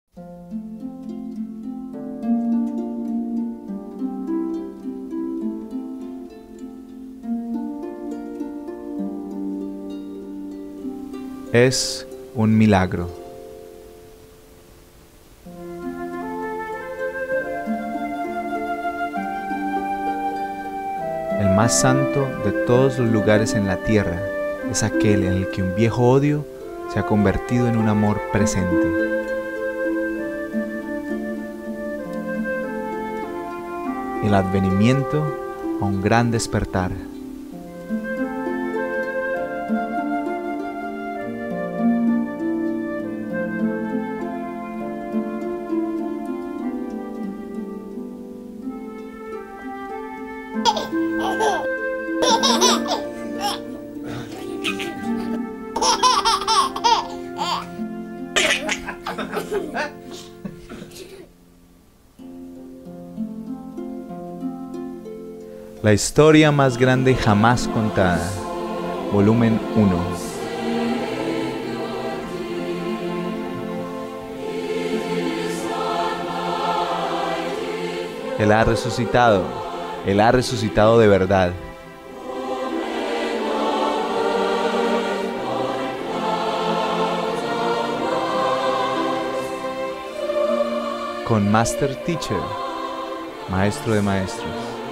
Es un milagro. El más santo de todos los lugares en la tierra es aquel en el que un viejo odio se ha convertido en un amor presente. El advenimiento a un gran despertar. La historia más grande jamás contada, volumen 1. Él ha resucitado de verdad. Con Master Teacher, maestro de maestros.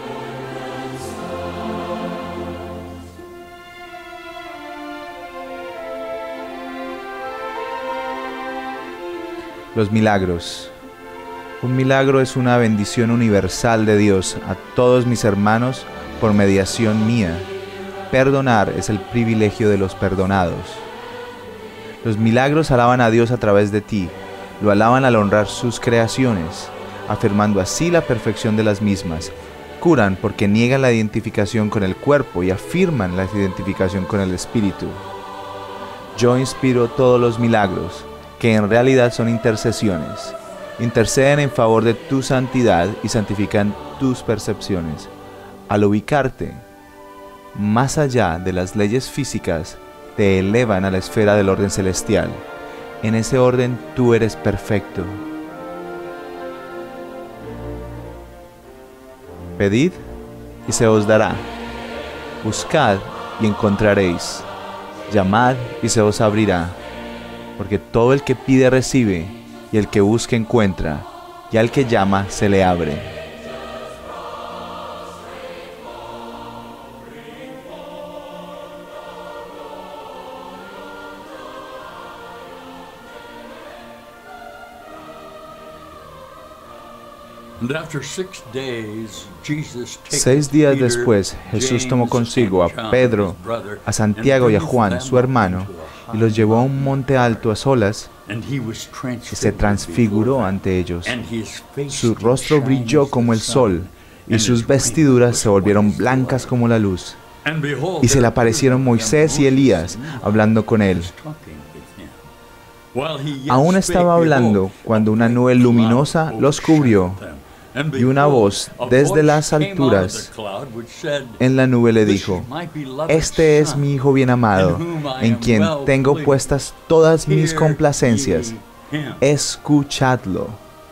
Los milagros. Un milagro es una bendición universal de Dios a todos mis hermanos por mediación mía. Perdonar es el privilegio de los perdonados. Los milagros alaban a Dios a través de ti. Lo alaban al honrar sus creaciones, afirmando así la perfección de las mismas. Curan porque niegan la identificación con el cuerpo y afirman la identificación con el espíritu. Yo inspiro todos los milagros, que en realidad son intercesiones. Interceden en favor de tu santidad y santifican tus percepciones. Al ubicarte más allá de las leyes físicas, te elevan a la esfera del orden celestial. En ese orden tú eres perfecto. Pedid y se os dará. Buscad y encontraréis. Llamad y se os abrirá. Porque todo el que pide recibe, y el que busca encuentra, y al que llama se le abre. Seis días después, Jesús tomó consigo a Pedro, a Santiago y a Juan, su hermano, y los llevó a un monte alto a solas, y se transfiguró ante ellos. Su rostro brilló como el sol, y sus vestiduras se volvieron blancas como la luz. Y se le aparecieron Moisés y Elías, hablando con él. Aún estaba hablando cuando una nube luminosa los cubrió, y una voz desde las alturas en la nube le dijo: Este es mi Hijo bien amado, en quien tengo puestas todas mis complacencias. Escuchadlo.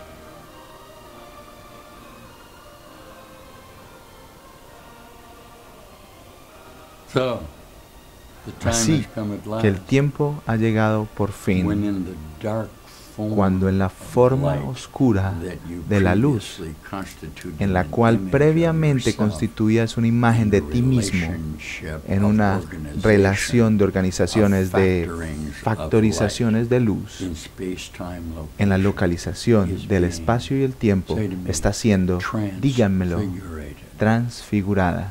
Así que el tiempo ha llegado por fin, cuando en la forma oscura de la luz, en la cual previamente constituías una imagen de ti mismo, en una relación de organizaciones de factorizaciones de luz, en la localización del espacio y el tiempo, está siendo, díganmelo, transfigurada.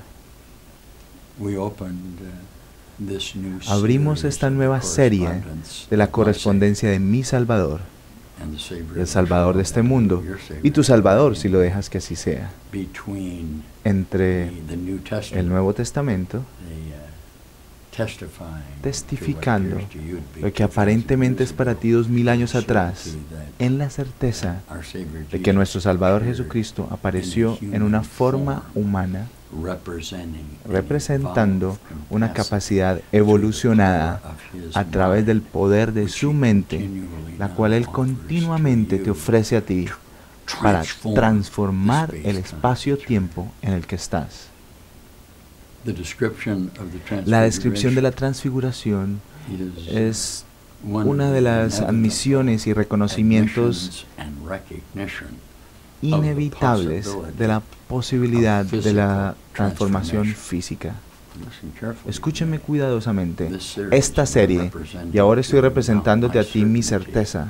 Abrimos esta nueva serie de la correspondencia de mi Salvador, el Salvador de este mundo, y tu Salvador, si lo dejas que así sea, entre el Nuevo Testamento, testificando lo que aparentemente es para ti 2000 años atrás, en la certeza de que nuestro Salvador Jesucristo apareció en una forma humana representando una capacidad evolucionada a través del poder de su mente, la cual Él continuamente te ofrece a ti para transformar el espacio-tiempo en el que estás. La descripción de la transfiguración es una de las admisiones y reconocimientos inevitables de la posibilidad de la transformación física. Escúcheme cuidadosamente. Esta serie, y ahora estoy representándote a ti mi certeza,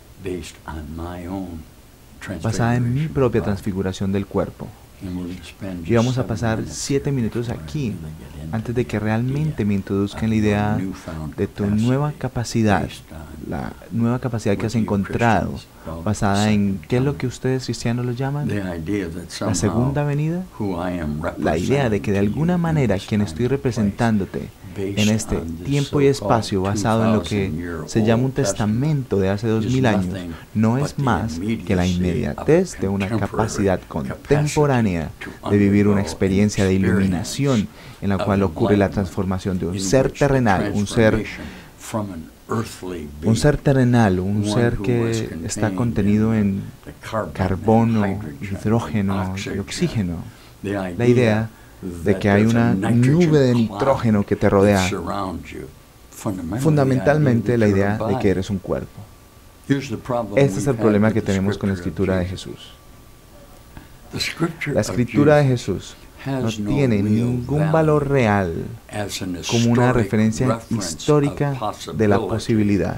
basada en mi propia transfiguración del cuerpo. Y vamos a pasar 7 minutos aquí, antes de que realmente me introduzca en la idea de tu nueva capacidad, la nueva capacidad que has encontrado, basada en, ¿qué es lo que ustedes cristianos lo llaman? La segunda venida. La idea de que de alguna manera quien estoy representándote en este tiempo y espacio basado en lo que se llama un testamento de hace 2000 años, no es más que la inmediatez de una capacidad contemporánea de vivir una experiencia de iluminación en la cual ocurre la transformación de un ser terrenal, un ser terrenal, un ser que está contenido en carbono, hidrógeno y oxígeno. La idea de que hay una nube de nitrógeno que te rodea. Fundamentalmente la idea de que eres un cuerpo. Este es el problema que tenemos con la escritura de Jesús. La escritura de Jesús no tiene ningún valor real como una referencia histórica de la posibilidad,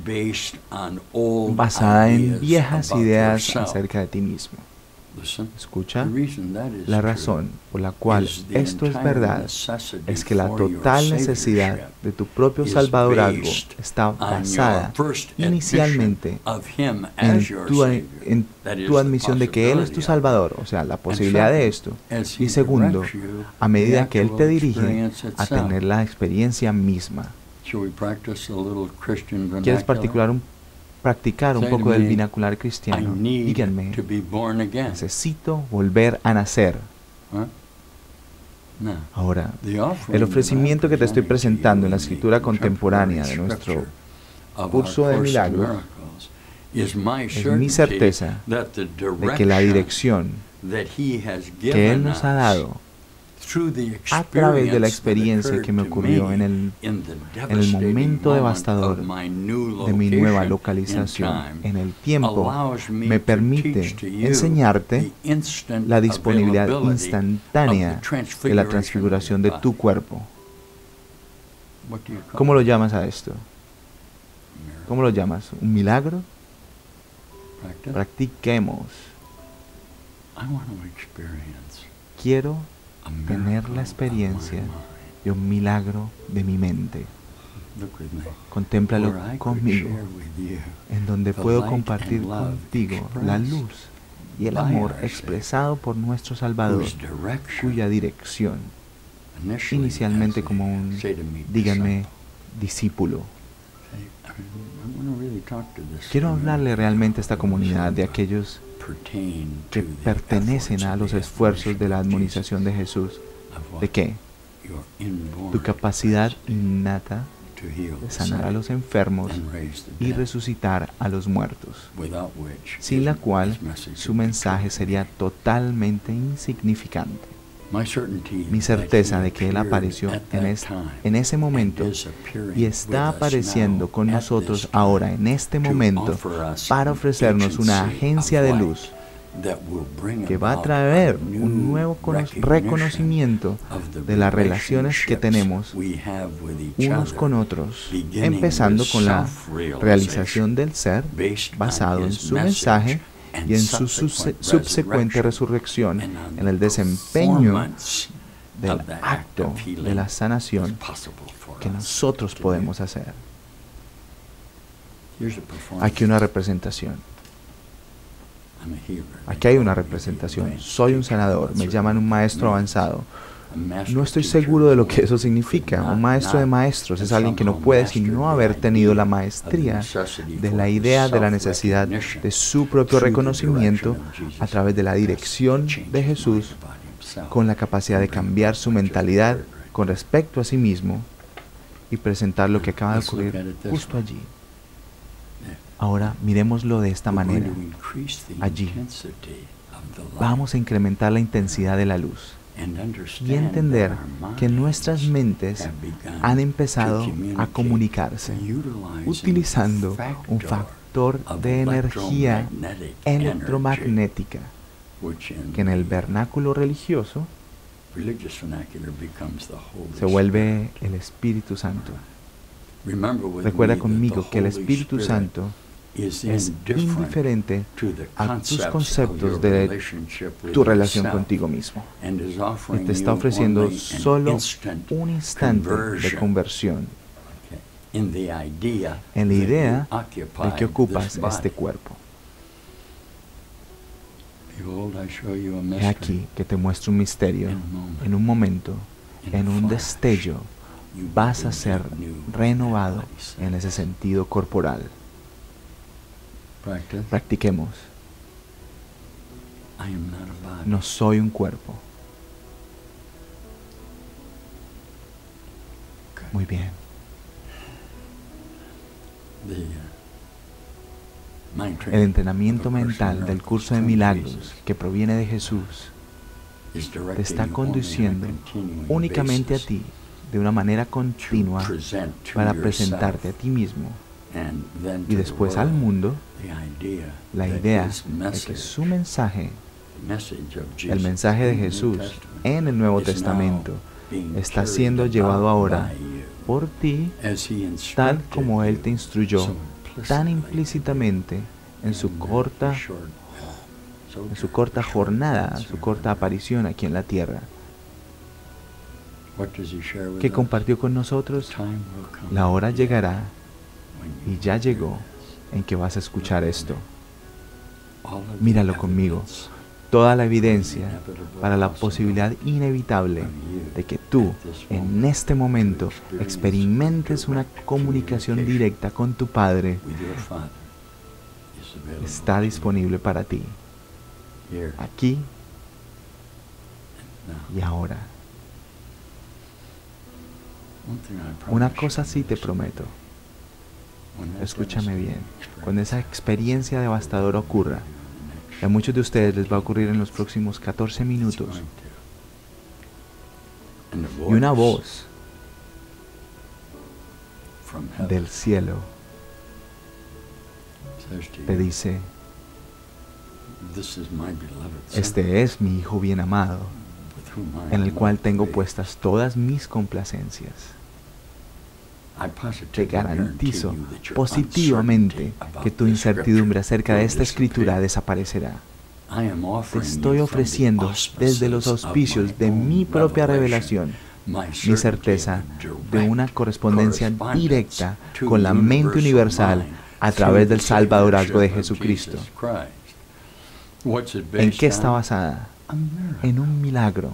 basada en viejas ideas acerca de ti mismo. Escucha, la razón por la cual esto es verdad es que la total necesidad de tu propio salvadorazgo está basada inicialmente en tu admisión de que Él es tu Salvador, o sea, la posibilidad de esto, y segundo, a medida que Él te dirige a tener la experiencia misma. ¿Quieres practicar un poco del binacular cristiano? Díganme, necesito volver a nacer. Ahora, el ofrecimiento que te estoy presentando en la escritura contemporánea de nuestro curso de milagros es mi certeza de que la dirección que Él nos ha dado a través de la experiencia que me ocurrió en el momento devastador de mi nueva localización en el tiempo, me permite enseñarte la disponibilidad instantánea de la transfiguración de tu cuerpo. ¿Cómo lo llamas a esto? ¿Cómo lo llamas? ¿Un milagro? Practiquemos. Quiero tener la experiencia de un milagro de mi mente. Contémplalo conmigo, en donde puedo compartir contigo la luz y el amor expresado por nuestro Salvador, cuya dirección, inicialmente como un, díganme, discípulo. Quiero hablarle realmente a esta comunidad de aquellos que pertenecen a los esfuerzos de la admonización de Jesús. ¿De qué? Tu capacidad innata de sanar a los enfermos y resucitar a los muertos, sin la cual su mensaje sería totalmente insignificante. Mi certeza de que Él apareció en ese momento y está apareciendo con nosotros ahora en este momento para ofrecernos una agencia de luz que va a traer un nuevo reconocimiento de las relaciones que tenemos unos con otros, empezando con la realización del ser basado en su mensaje y en su subsecuente resurrección, en el desempeño del acto de la sanación que nosotros podemos hacer. Aquí una representación. Aquí hay una representación. Soy un sanador. Me llaman un maestro avanzado. No estoy seguro de lo que eso significa. Un maestro de maestros es alguien que no puede sino haber tenido la maestría de la idea de la necesidad de su propio reconocimiento a través de la dirección de Jesús con la capacidad de cambiar su mentalidad con respecto a sí mismo y presentar lo que acaba de ocurrir justo allí. Ahora miremoslo de esta manera. Allí vamos a incrementar la intensidad de la luz y entender que nuestras mentes han empezado a comunicarse utilizando un factor de energía electromagnética que en el vernáculo religioso se vuelve el Espíritu Santo. Recuerda conmigo que el Espíritu Santo es indiferente a tus conceptos de tu relación contigo mismo. Y te está ofreciendo solo un instante de conversión en la idea de que ocupas este cuerpo. He aquí que te muestro un misterio. En un momento, en un destello, vas a ser renovado en ese sentido corporal. Practiquemos. No soy un cuerpo. Muy bien. El entrenamiento mental del curso de milagros que proviene de Jesús te está conduciendo únicamente a ti de una manera continua para presentarte a ti mismo y después al mundo la idea de que su mensaje, el mensaje de Jesús en el Nuevo Testamento, está siendo llevado ahora por ti tal como Él te instruyó tan implícitamente en su corta jornada, su corta aparición aquí en la tierra. ¿Qué compartió con nosotros? La hora llegará, y ya llegó, en que vas a escuchar esto. Míralo conmigo. Toda la evidencia para la posibilidad inevitable de que tú, en este momento, experimentes una comunicación directa con tu Padre, está disponible para ti, aquí y ahora. Una cosa sí te prometo. Escúchame bien. Cuando esa experiencia devastadora ocurra, a muchos de ustedes les va a ocurrir en los próximos 14 minutos, y una voz del cielo te dice: este es mi Hijo bien amado, en el cual tengo puestas todas mis complacencias. Te garantizo positivamente que tu incertidumbre acerca de esta escritura desaparecerá. Te estoy ofreciendo desde los auspicios de mi propia revelación mi certeza de una correspondencia directa con la mente universal a través del salvadorazgo de Jesucristo. ¿En qué está basada? En un milagro.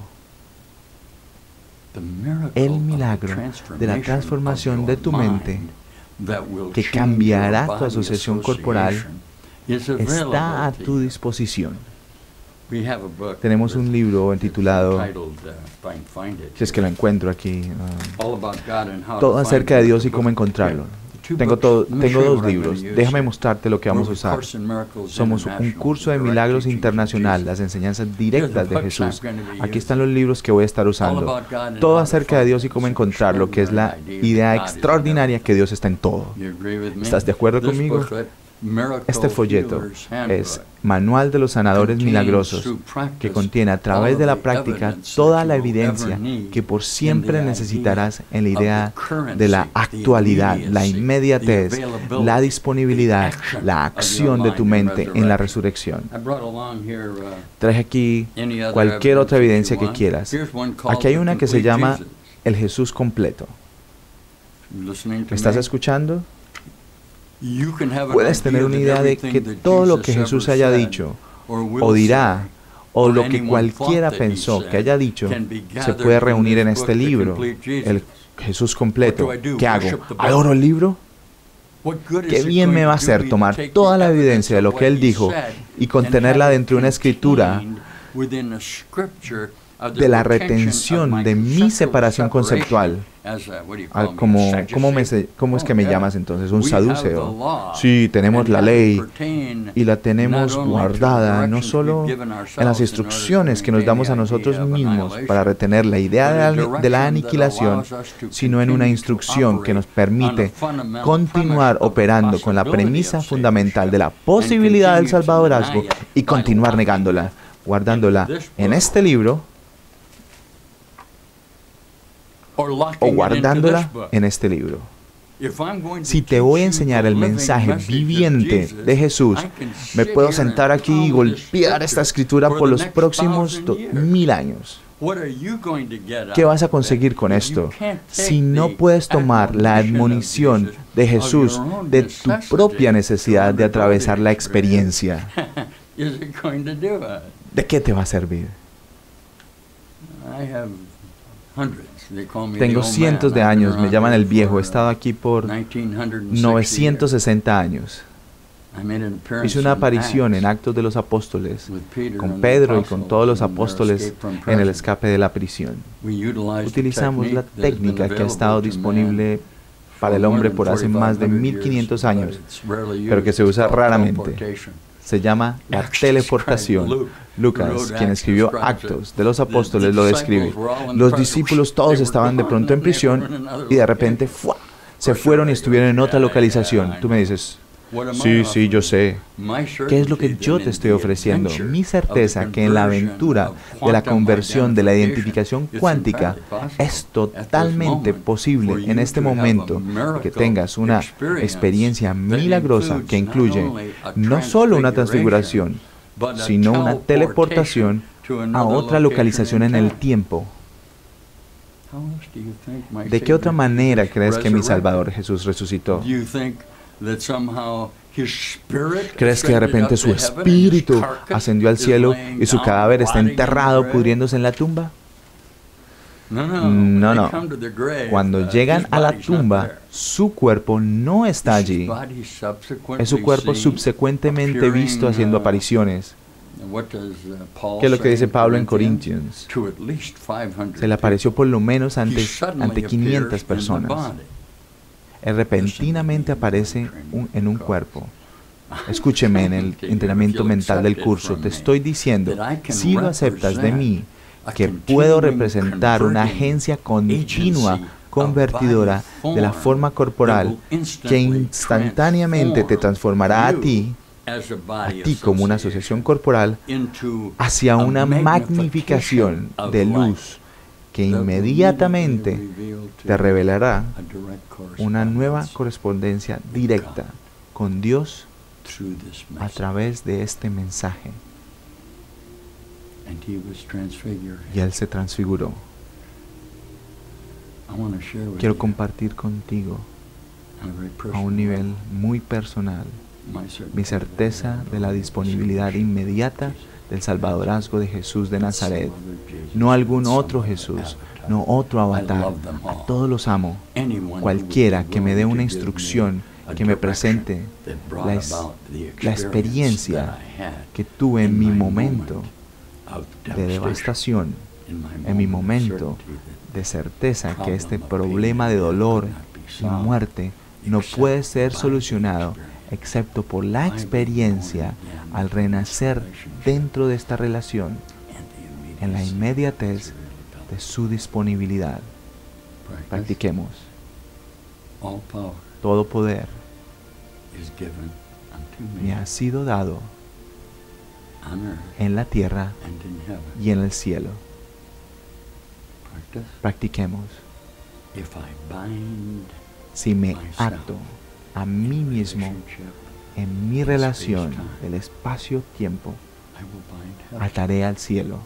El milagro de la transformación de tu mente que cambiará tu asociación corporal está a tu disposición. Tenemos un libro intitulado, si es que lo encuentro aquí, todo acerca de Dios y cómo encontrarlo. Tengo dos libros. Déjame mostrarte lo que vamos a usar. Somos un curso de milagros internacional, las enseñanzas directas de Jesús. Aquí están los libros que voy a estar usando. Todo acerca de Dios y cómo encontrarlo, que es la idea extraordinaria que Dios está en todo. ¿Estás de acuerdo conmigo? Este folleto es Manual de los Sanadores Milagrosos, que contiene a través de la práctica toda la evidencia que por siempre necesitarás en la idea de la actualidad, la inmediatez, la disponibilidad, la acción de tu mente en la resurrección. Traje aquí cualquier otra evidencia que quieras. Aquí hay una que se llama El Jesús Completo. ¿Me estás escuchando? Puedes tener una idea de que todo lo que Jesús haya dicho o dirá, o lo que cualquiera pensó que haya dicho, se puede reunir en este libro, el Jesús Completo. ¿Qué hago? ¿Adoro el libro? Qué bien me va a hacer tomar toda la evidencia de lo que Él dijo y contenerla dentro de una escritura de la retención de mi separación conceptual. ¿Cómo es que me llamas entonces? ¿Un saduceo? Sí, tenemos la ley y la tenemos guardada no solo en las instrucciones que nos damos a nosotros mismos para retener la idea de la aniquilación, sino en una instrucción que nos permite continuar operando con la premisa fundamental de la posibilidad del salvadorazgo y continuar negándola, guardándola en este libro o guardándola en este libro. Si te voy a enseñar el mensaje viviente de Jesús, me puedo sentar aquí y golpear esta escritura por los próximos 2000 años. ¿Qué vas a conseguir con esto? Si no puedes tomar la admonición de Jesús de tu propia necesidad de atravesar la experiencia, ¿de qué te va a servir? Tengo cientos de años, me llaman el viejo, he estado aquí por 960 años. Hice una aparición en Actos de los Apóstoles con Pedro y con todos los apóstoles en el escape de la prisión. Utilizamos la técnica que ha estado disponible para el hombre por hace más de 1500 años, pero que se usa raramente. Se llama la teleportación. Lucas, quien escribió Actos de los Apóstoles, lo describe. Los discípulos todos estaban de pronto en prisión y de repente se fueron y estuvieron en otra localización. Tú me dices, sí, yo sé. ¿Qué es lo que yo te estoy ofreciendo? Mi certeza que en la aventura de la conversión, de la identificación cuántica, es totalmente posible en este momento que tengas una experiencia milagrosa que incluye no solo una transfiguración, sino una teleportación a otra localización en el tiempo. ¿De qué otra manera crees que mi Salvador Jesús resucitó? ¿Crees que de repente su espíritu ascendió al cielo y su cadáver está enterrado pudriéndose en la tumba? No. Cuando llegan a la tumba, su cuerpo no está allí. Es su cuerpo subsecuentemente visto haciendo apariciones. ¿Qué es lo que dice Pablo en Corintios? Se le apareció por lo menos ante 500 personas. Él repentinamente aparece en un cuerpo. Escúcheme, en el entrenamiento mental del curso, te estoy diciendo, si lo aceptas de mí, que puedo representar una agencia continua, convertidora de la forma corporal, que instantáneamente te transformará a ti como una asociación corporal, hacia una magnificación de luz que inmediatamente te revelará una nueva correspondencia directa con Dios a través de este mensaje. Y Él se transfiguró. Quiero compartir contigo a un nivel muy personal mi certeza de la disponibilidad inmediata del salvadorazgo de Jesús de Nazaret, no algún otro Jesús, no otro avatar. A todos los amo. Cualquiera que me dé una instrucción, que me presente la experiencia que tuve en mi momento de devastación, en mi momento de certeza que este problema de dolor y muerte no puede ser solucionado excepto por la experiencia al renacer dentro de esta relación, en la inmediatez de su disponibilidad. Practiquemos. Todo poder me ha sido dado en la tierra y en el cielo. Practiquemos. Si me ato a mí mismo en mi relación del espacio-tiempo, ataré al cielo,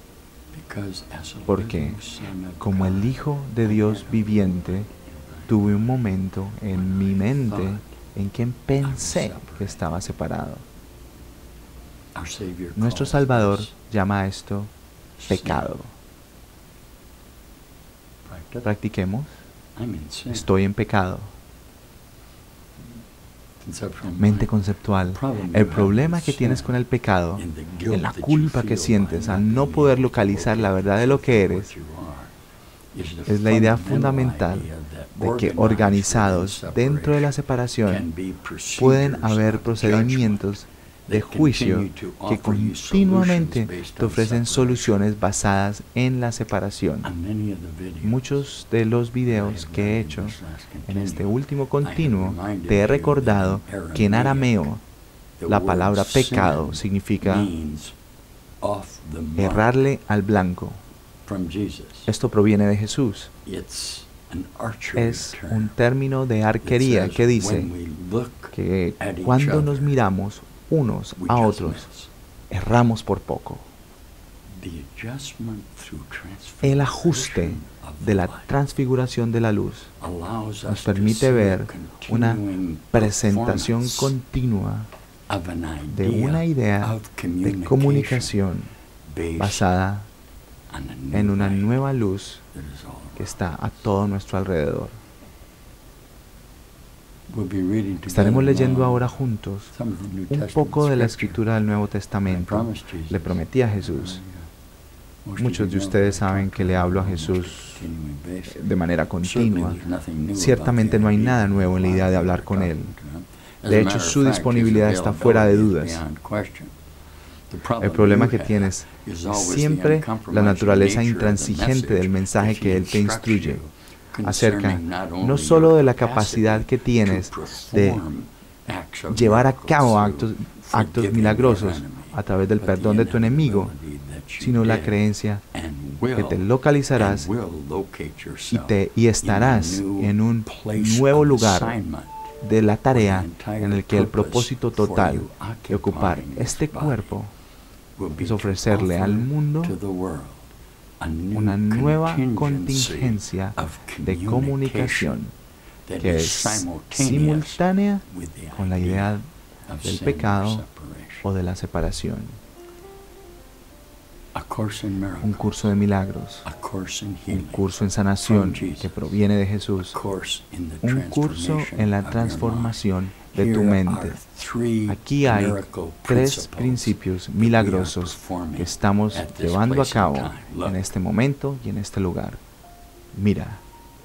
porque como el Hijo de Dios viviente, tuve un momento en mi mente en que pensé que estaba separado. Nuestro Salvador llama a esto pecado. Practiquemos. Estoy en pecado. mente conceptual. El problema que tienes con el pecado, en la culpa que sientes al no poder localizar la verdad de lo que eres, es la idea fundamental de que organizados dentro de la separación pueden haber procedimientos de juicio que continuamente te ofrecen soluciones basadas en la separación. Muchos de los videos que he hecho en este último continuo te he recordado que en arameo la palabra pecado significa errarle al blanco. Esto proviene de Jesús. Es un término de arquería que dice que cuando nos miramos unos a otros, erramos por poco. El ajuste de la transfiguración de la luz nos permite ver una presentación continua de una idea de comunicación basada en una nueva luz que está a todo nuestro alrededor. Estaremos leyendo ahora juntos un poco de la escritura del Nuevo Testamento. Le prometí a Jesús. Muchos de ustedes saben que le hablo a Jesús de manera continua. Ciertamente no hay nada nuevo en la idea de hablar con Él. De hecho, su disponibilidad está fuera de dudas. El problema que tienes es siempre la naturaleza intransigente del mensaje que Él te instruye acerca no solo de la capacidad que tienes de llevar a cabo actos milagrosos a través del perdón de tu enemigo, sino la creencia que te localizarás y estarás en un nuevo lugar de la tarea en el que el propósito total de ocupar este cuerpo es ofrecerle al mundo una nueva contingencia de comunicación que es simultánea con la idea del pecado o de la separación. Un curso de milagros, un curso en sanación que proviene de Jesús, un curso en la transformación de tu mente. Aquí hay 3 principios milagrosos que estamos llevando a cabo en este momento y en este lugar. Mira,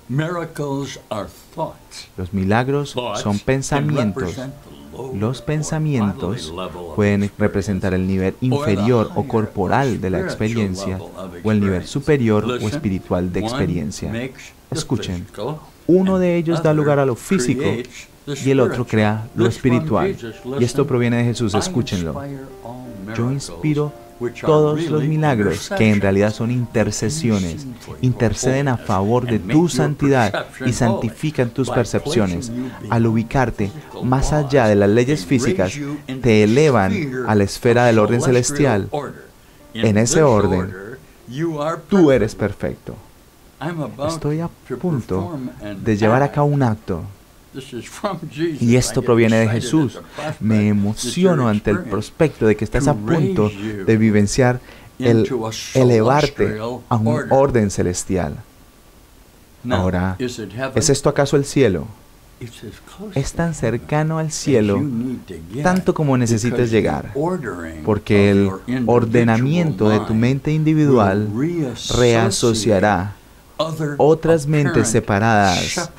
los milagros son pensamientos. Los pensamientos pueden representar el nivel inferior o corporal de la experiencia o el nivel superior o espiritual de experiencia. Escuchen, uno de ellos da lugar a lo físico y el otro crea lo espiritual. Y esto proviene de Jesús, escúchenlo. Yo inspiro todos los milagros que en realidad son intercesiones, interceden a favor de tu santidad y santifican tus percepciones. Al ubicarte más allá de las leyes físicas, te elevan a la esfera del orden celestial. En ese orden, tú eres perfecto. Estoy a punto de llevar a cabo un acto. Y esto proviene de Jesús. Me emociono ante el prospecto de que estás a punto de vivenciar el elevarte a un orden celestial. Ahora, ¿es esto acaso el cielo? Es tan cercano al cielo, tanto como necesites llegar, porque el ordenamiento de tu mente individual reasociará otras mentes separadas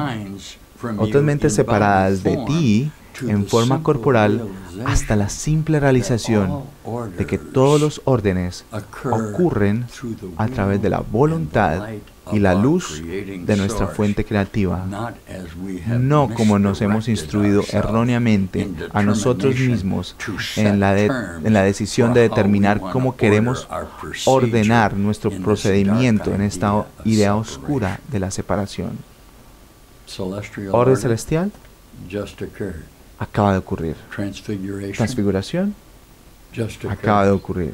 de ti en forma corporal hasta la simple realización de que todos los órdenes ocurren a través de la voluntad y la luz de nuestra fuente creativa, no como nos hemos instruido erróneamente a nosotros mismos en la decisión de determinar cómo queremos ordenar nuestro procedimiento en esta idea oscura de la separación. Orden celestial acaba de ocurrir. Transfiguración acaba de ocurrir.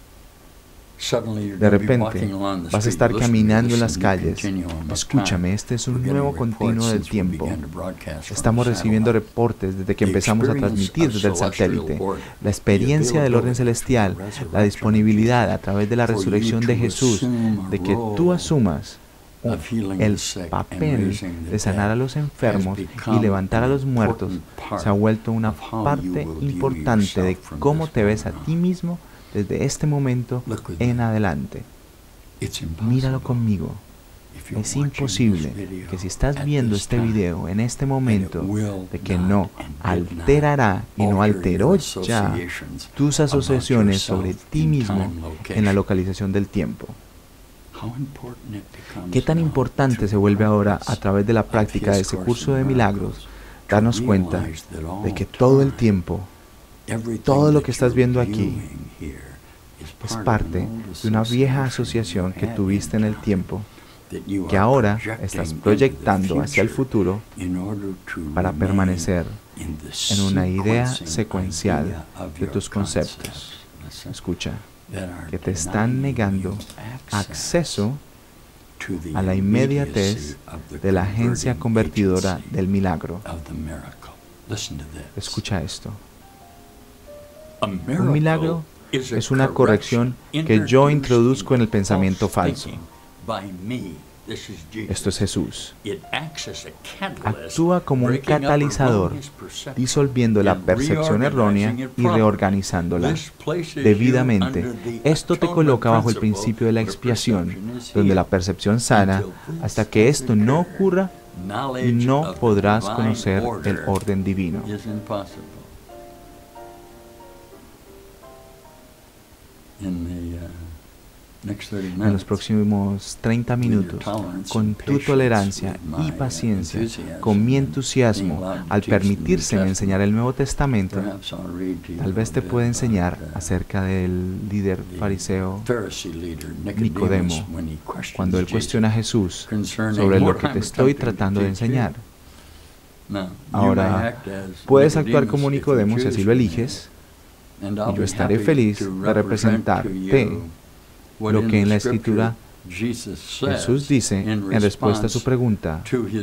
De repente vas a estar caminando en las calles. Escúchame, este es un nuevo continuo del tiempo. Estamos recibiendo reportes desde que empezamos a transmitir desde el satélite. La experiencia del orden celestial, la disponibilidad a través de la resurrección de Jesús, de que tú asumas el papel de sanar a los enfermos y levantar a los muertos se ha vuelto una parte importante de cómo te ves a ti mismo desde este momento en adelante. Míralo conmigo. Es imposible que si estás viendo este video en este momento, de que no alterará y no alteró ya tus asociaciones sobre ti mismo en la localización del tiempo. ¿Qué tan importante se vuelve ahora a través de la práctica de ese curso de milagros darnos cuenta de que todo el tiempo, todo lo que estás viendo aquí es parte de una vieja asociación que tuviste en el tiempo, que ahora estás proyectando hacia el futuro para permanecer en una idea secuencial de tus conceptos? Escucha, que te están negando acceso a la inmediatez de la agencia convertidora del milagro. Escucha esto. Un milagro es una corrección que yo introduzco en el pensamiento falso. Esto es Jesús. Actúa como un catalizador, disolviendo la percepción errónea y reorganizándola debidamente. Esto te coloca bajo el principio de la expiación, donde la percepción sana, hasta que esto no ocurra, no podrás conocer el orden divino. En los próximos 30 minutos, con tu tolerancia y paciencia, con mi entusiasmo, al permitírseme enseñar el Nuevo Testamento, tal vez te pueda enseñar acerca del líder fariseo Nicodemo, cuando él cuestiona a Jesús sobre lo que te estoy tratando de enseñar. Ahora, puedes actuar como Nicodemo si así lo eliges, y yo estaré feliz de representarte lo que en la Escritura Jesús dice en respuesta a su pregunta.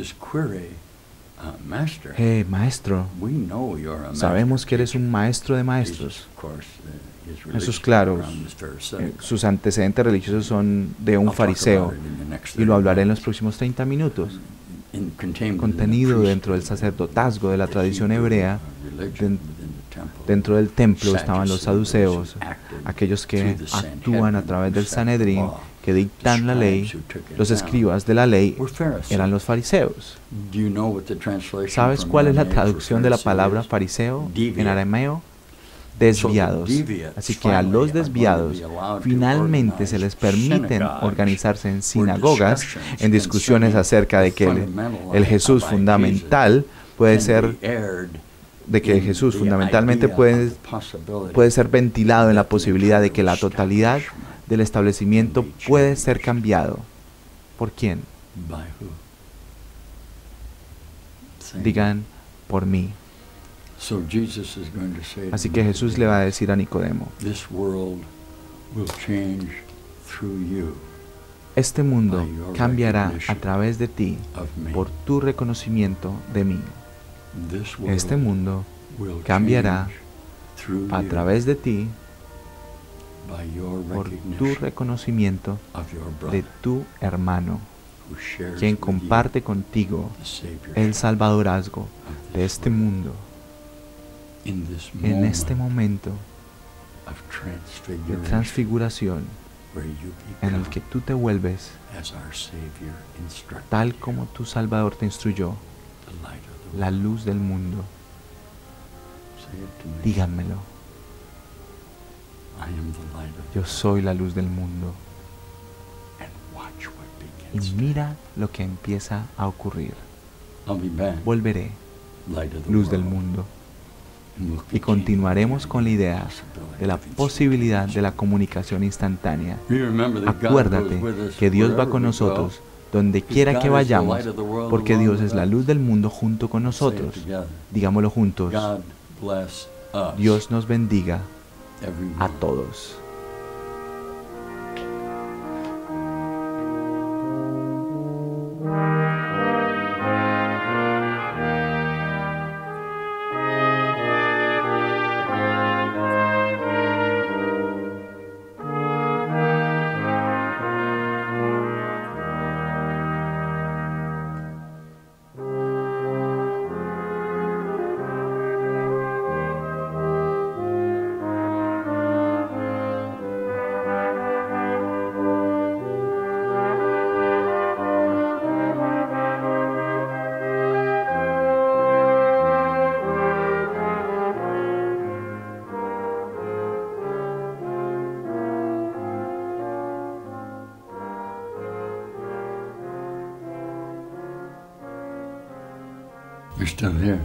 Maestro, sabemos que eres un maestro de maestros. Eso es claro. Sus antecedentes religiosos son de un fariseo, y lo hablaré en los próximos 30 minutos. Contenido dentro del sacerdotazgo de la tradición hebrea, dentro del templo estaban los saduceos, aquellos que actúan a través del Sanedrín, que dictan la ley. Los escribas de la ley eran los fariseos. ¿Sabes cuál es la traducción de la palabra fariseo en arameo? Desviados. Así que a los desviados finalmente se les permiten organizarse en sinagogas, en discusiones acerca de que el Jesús fundamental puede ser fundamentalmente puede ser ventilado en la posibilidad de que la totalidad del establecimiento puede ser cambiado. ¿Por quién? Digan, por mí. Así que Jesús le va a decir a Nicodemo, este mundo cambiará a través de ti por tu reconocimiento de mí. Este mundo cambiará a través de ti por tu reconocimiento de tu hermano, quien comparte contigo el salvadorazgo de este mundo. En este momento de transfiguración, en el que tú te vuelves, tal como tu Salvador te instruyó, la luz del mundo. Díganmelo. Yo soy la luz del mundo. Y mira lo que empieza a ocurrir. Volveré, luz del mundo. Y continuaremos con la idea de la posibilidad de la comunicación instantánea. Acuérdate que Dios va con nosotros donde quiera que vayamos, porque Dios es la luz del mundo junto con nosotros. Digámoslo juntos. Dios nos bendiga a todos. still here.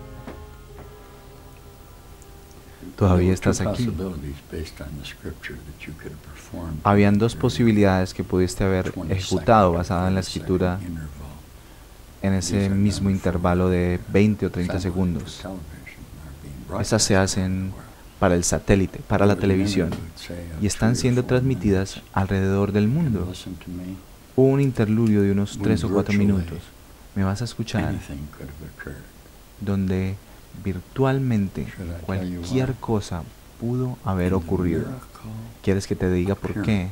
Todavía estás aquí. Habían dos posibilidades que pudiste haber ejecutado basada en la escritura en ese mismo intervalo de 20 o 30 segundos. Esas se hacen para el satélite, para la televisión, y están siendo transmitidas alrededor del mundo. Un interludio de unos 3 o 4 minutos. Me vas a escuchar donde virtualmente cualquier cosa pudo haber ocurrido. ¿Quieres que te diga por qué?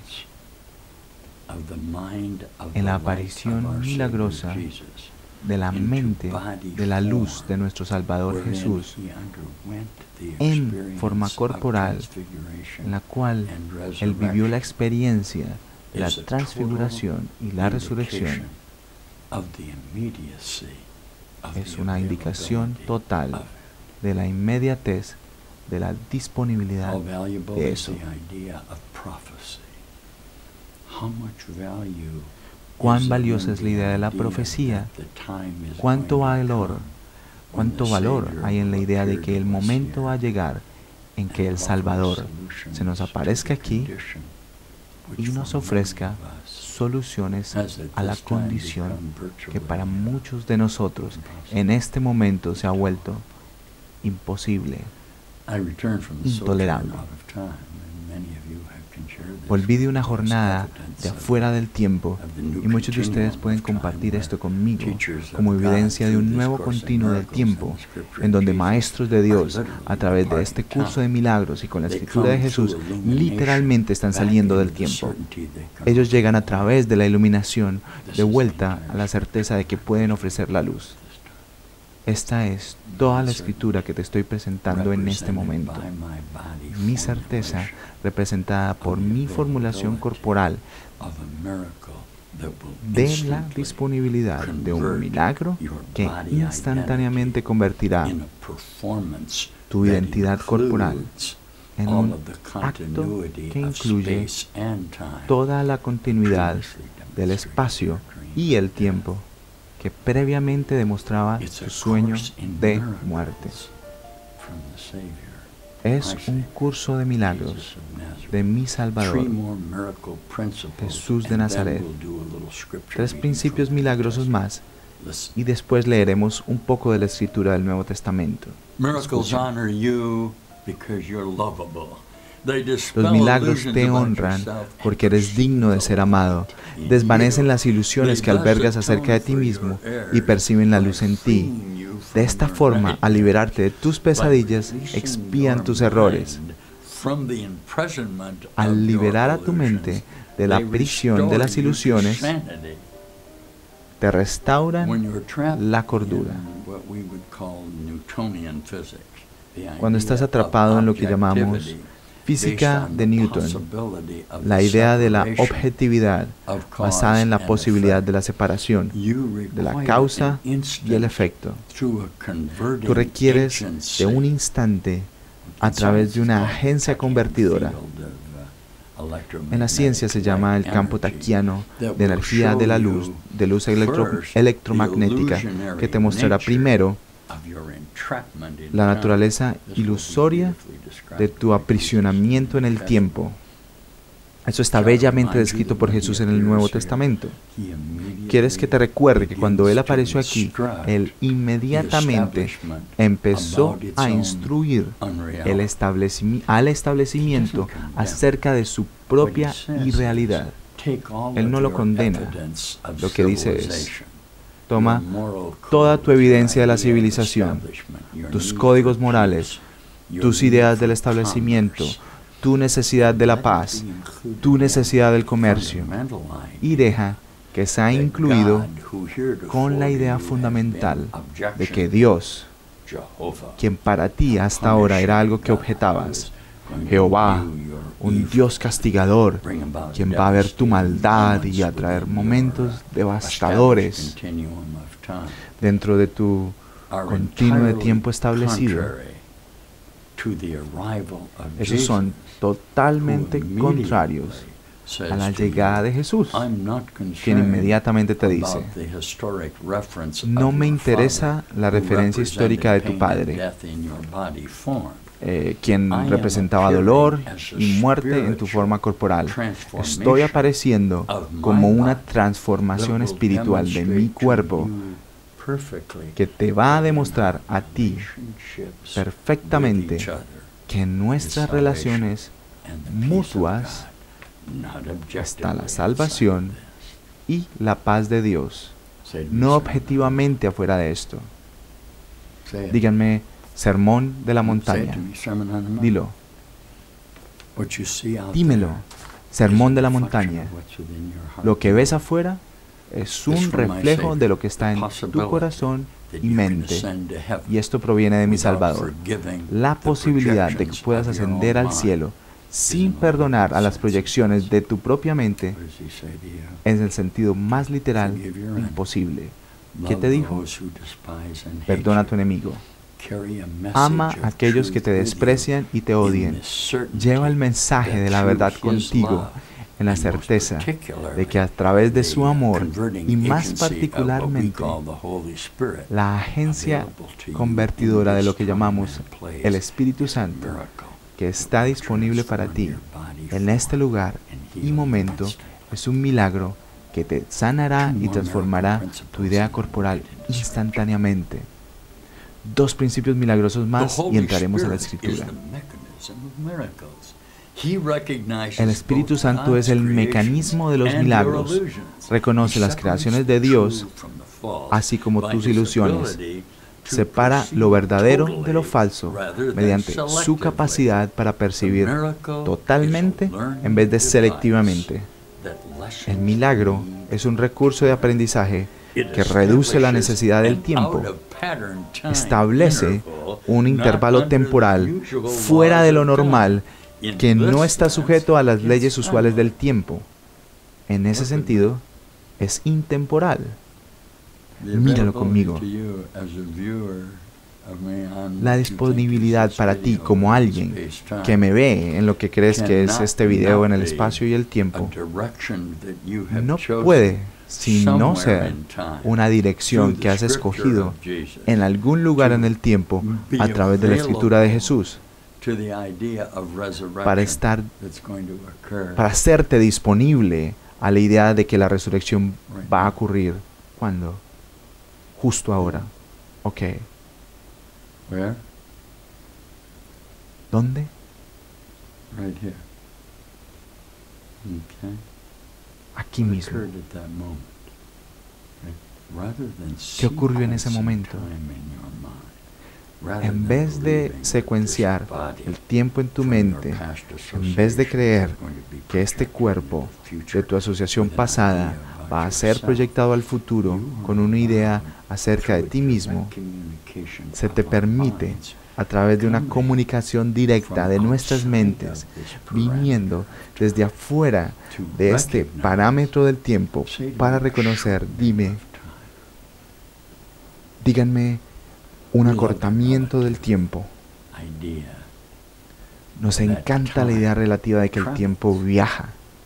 En la aparición milagrosa de la mente de la luz de nuestro Salvador Jesús en forma corporal, en la cual Él vivió la experiencia de la transfiguración y la resurrección, es una indicación total de la inmediatez, de la disponibilidad de eso. Cuán valiosa es la idea de la profecía, cuánto valor hay en la idea de que el momento va a llegar en que el Salvador se nos aparezca aquí y nos ofrezca soluciones a la condición que para muchos de nosotros en este momento se ha vuelto imposible, intolerable. Volví de una jornada de afuera del tiempo y muchos de ustedes pueden compartir esto conmigo como evidencia de un nuevo continuo del tiempo en donde maestros de Dios a través de este curso de milagros y con la escritura de Jesús literalmente están saliendo del tiempo. Ellos llegan a través de la iluminación de vuelta a la certeza de que pueden ofrecer la luz. Esta es toda la escritura que te estoy presentando en este momento. Mi certeza representada por mi formulación corporal de la disponibilidad de un milagro que instantáneamente convertirá tu identidad corporal en un acto que incluye toda la continuidad del espacio y el tiempo que previamente demostraba su sueño de muerte. Es un curso de milagros de mi Salvador, Jesús de Nazaret. 3 principios milagrosos más, y después leeremos un poco de la escritura del Nuevo Testamento. Los milagros te honran porque eres digno de ser amado. Desvanecen las ilusiones que albergas acerca de ti mismo y perciben la luz en ti. De esta forma, al liberarte de tus pesadillas, expían tus errores. Al liberar a tu mente de la prisión de las ilusiones, te restauran la cordura. Cuando estás atrapado en lo que llamamos física de Newton, la idea de la objetividad basada en la posibilidad de la separación de la causa y el efecto. Tú requieres de un instante a través de una agencia convertidora. En la ciencia se llama el campo taquiano de energía de la luz, de luz electromagnética, que te mostrará primero la naturaleza ilusoria de tu aprisionamiento en el tiempo. Eso está bellamente descrito por Jesús en el Nuevo Testamento. ¿Quieres que te recuerde que cuando Él apareció aquí, Él inmediatamente empezó a instruir al establecimiento acerca de su propia irrealidad? Él no lo condena. Lo que dice es: toma toda tu evidencia de la civilización, tus códigos morales, tus ideas del establecimiento, tu necesidad de la paz, tu necesidad del comercio, y deja que sea incluido con la idea fundamental de que Dios, quien para ti hasta ahora era algo que objetabas, Jehová, un Dios castigador, quien va a ver tu maldad y a traer momentos devastadores dentro de tu continuo de tiempo establecido. Esos son totalmente contrarios a la llegada de Jesús, quien inmediatamente te dice: no me interesa la referencia histórica de tu padre, quien representaba dolor y muerte en tu forma corporal. Estoy apareciendo como una transformación espiritual de mi cuerpo que te va a demostrar a ti perfectamente que en nuestras relaciones mutuas está la salvación y la paz de Dios, no objetivamente afuera de esto. Díganme, sermón de la montaña. Dilo. Dímelo, sermón de la montaña. Lo que ves afuera es un reflejo de lo que está en tu corazón y mente, y esto proviene de mi Salvador. La posibilidad de que puedas ascender al cielo sin perdonar a las proyecciones de tu propia mente es en el sentido más literal imposible. ¿Qué te dijo? Perdona a tu enemigo. Ama a aquellos que te desprecian y te odian. Lleva el mensaje de la verdad contigo en la certeza de que a través de su amor, y más particularmente la agencia convertidora de lo que llamamos el Espíritu Santo, que está disponible para ti en este lugar y momento, es un milagro que te sanará y transformará tu idea corporal instantáneamente. 2 principios milagrosos más y entraremos a la Escritura. El Espíritu Santo es el mecanismo de los milagros. Reconoce las creaciones de Dios, así como tus ilusiones. Separa lo verdadero de lo falso mediante su capacidad para percibir totalmente en vez de selectivamente. El milagro es un recurso de aprendizaje que reduce la necesidad del tiempo. Establece un intervalo temporal fuera de lo normal que no está sujeto a las leyes usuales del tiempo. En ese sentido, es intemporal. Míralo conmigo. La disponibilidad para ti como alguien que me ve en lo que crees que es este video en el espacio y el tiempo no puede sino ser una dirección que has escogido en algún lugar en el tiempo a través de la Escritura de Jesús para hacerte disponible a la idea de que la resurrección va a ocurrir. ¿Cuándo? Justo ahora. Ok. ¿Dónde? Aquí mismo. ¿Qué ocurrió en ese momento? En vez de secuenciar el tiempo en tu mente, en vez de creer que este cuerpo de tu asociación pasada va a ser proyectado al futuro con una idea acerca de ti mismo, se te permite, a través de una comunicación directa de nuestras mentes, viniendo desde afuera de este parámetro del tiempo, para reconocer, díganme, un acortamiento del tiempo. Nos encanta la idea relativa de que el tiempo viaja.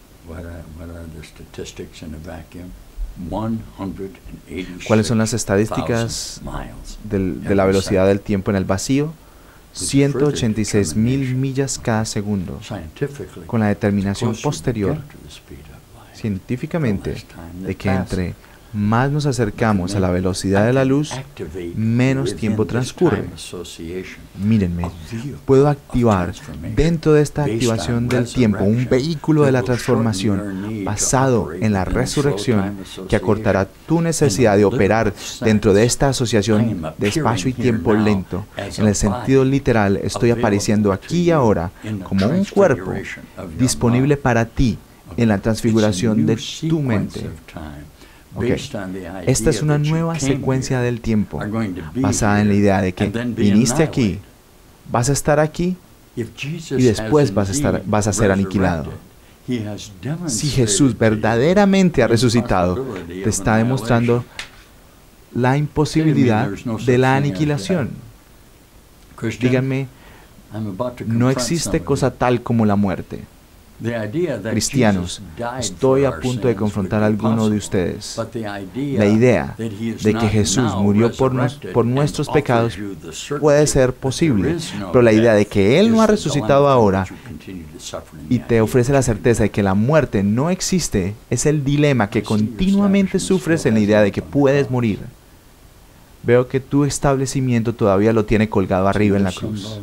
¿Cuáles son las estadísticas de la velocidad del tiempo en el vacío? 186,000 millas cada segundo. Con la determinación posterior, científicamente, de que entre más nos acercamos a la velocidad de la luz, menos tiempo transcurre. Mírenme, puedo activar dentro de esta activación del tiempo un vehículo de la transformación basado en la resurrección que acortará tu necesidad de operar dentro de esta asociación de espacio y tiempo lento. En el sentido literal, estoy apareciendo aquí y ahora como un cuerpo disponible para ti en la transfiguración de tu mente. Okay. Esta es una nueva secuencia del tiempo basada en la idea de que viniste aquí, vas a estar aquí y después vas a ser aniquilado. Si Jesús verdaderamente ha resucitado, te está demostrando la imposibilidad de la aniquilación. Díganme, no existe cosa tal como la muerte. Cristianos, estoy a punto de confrontar a alguno de ustedes. La idea de que Jesús murió por nuestros pecados puede ser posible, pero la idea de que Él no ha resucitado ahora y te ofrece la certeza de que la muerte no existe es el dilema que continuamente sufres en la idea de que puedes morir. Veo que tu establecimiento todavía lo tiene colgado arriba en la cruz.